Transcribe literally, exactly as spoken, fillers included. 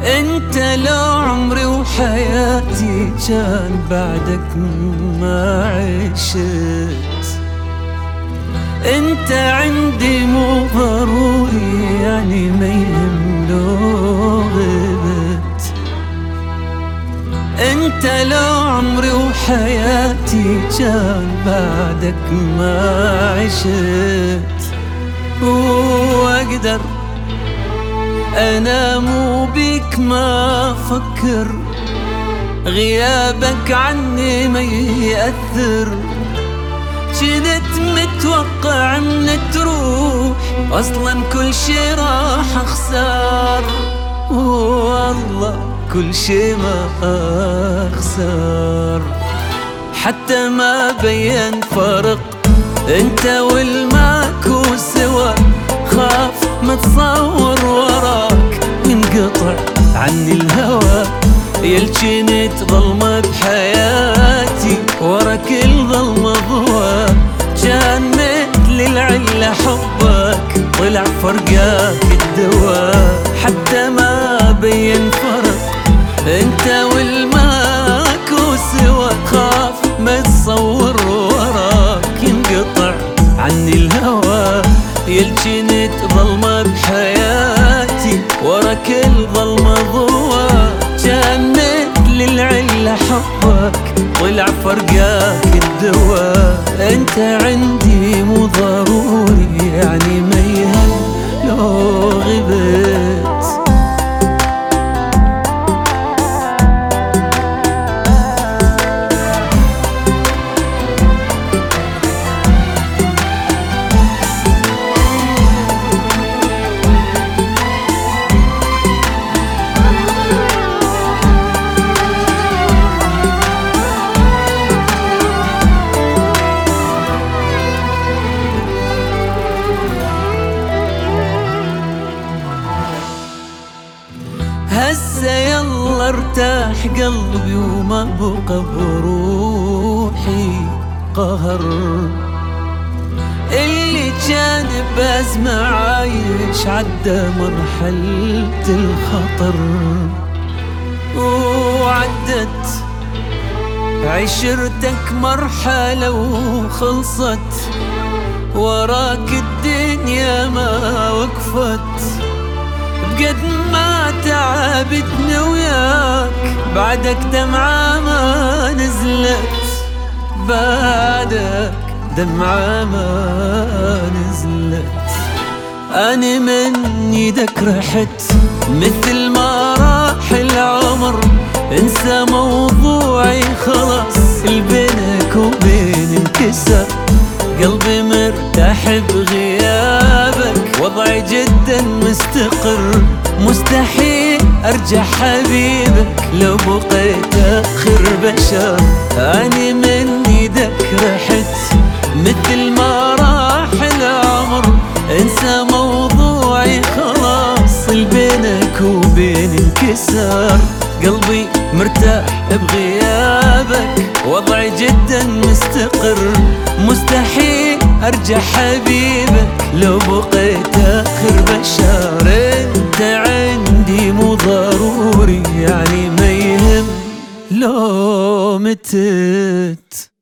انت لو عمري وحياتي كان بعدك ما عشت. انت عندي مو ضروري يعني ما يهم لو غبت. انت لو عمري وحياتي كان بعدك ما عشت. واقدر انا مو بيك ما افكر، غيابك عني ما يأثر. كنت متوقع ان تروح اصلا كل شي راح اخسر، والله كل شي ما اخسر. حتى ما بين فرق انت والماكو سوا، خاف ما تصور وراك ينقطع عني الهوى. يل جنت ظلمة بحياتي ورا كل ظلمة ضوى. كان مثل العلة حبك طلع فرقاك الدواء. حتى ما بين فرق انت والماكو سوا، خاف ما تصور وراك ينقطع عني الهوى. يل جنت ظلمة بحياتي ورا كل ظلمة ضوى. كان مثل العلة حبك طلع فرقاك الدواء. انت عندي مو ضروري يعني ما يهم لو غبت. هسه يلا ارتاح قلبي وما بقى بروحي قهر. اللي كان بأزمة عايش عدى مرحلة الخطر. وعدت عشرتك مرحلة وخلصت، وراك الدنيا ما وقفت. بقد ما تعبتني وياك بعدك دمعة ما نزلت. بعدك دمعة ما نزلت. أنا من يدك رحت مثل ما راح العمر. انسى موضوعي خلاص البينك وبين انكسر. قلبي مرتاح بغيابك وضعي جدا مستقر. مستحيل ارجع حبيبك لو بقيت اخر بشر. اني من يدك رحت مثل ما راح العمر. انسى موضوعي خلاص البينك وبين انكسر. قلبي مرتاح بغيابك وضعي جدا مستقر. مستحيل ارجع حبيبك لو بقيت اخر بشر. انت عندي مو ضروري يعني ما يهم لو متت.